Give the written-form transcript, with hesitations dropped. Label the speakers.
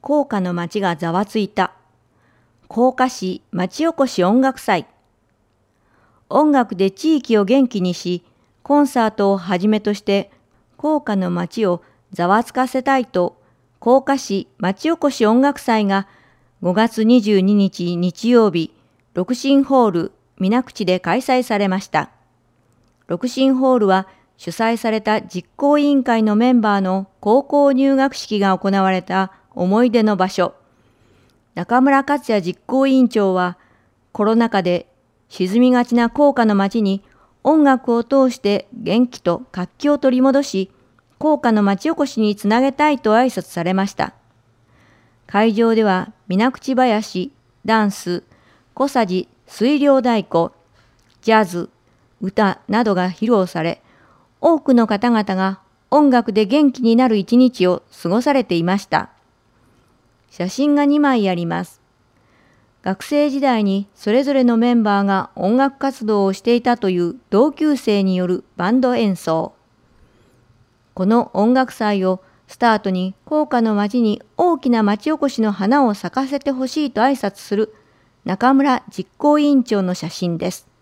Speaker 1: 甲賀の町がざわついた。甲賀市町おこし音楽祭。音楽で地域を元気にし、コンサートをはじめとして甲賀の町をざわつかせたいと、甲賀市町おこし音楽祭が5月22日日曜日、六神ホール水口で開催されました。六神ホールは主催された実行委員会のメンバーの高校入学式が行われた思い出の場所。中村克也実行委員長は、コロナ禍で沈みがちな甲賀の町に音楽を通して元気と活気を取り戻し、甲賀の町おこしにつなげたいと挨拶されました。会場では水口囃子、ダンス、小さじ水量太鼓、ジャズ、歌などが披露され、多くの方々が音楽で元気になる一日を過ごされていました。写真が2枚あります。学生時代にそれぞれのメンバーが音楽活動をしていたという同級生によるバンド演奏。この音楽祭をスタートに甲賀の町に大きな町おこしの花を咲かせてほしいと挨拶する中村実行委員長の写真です。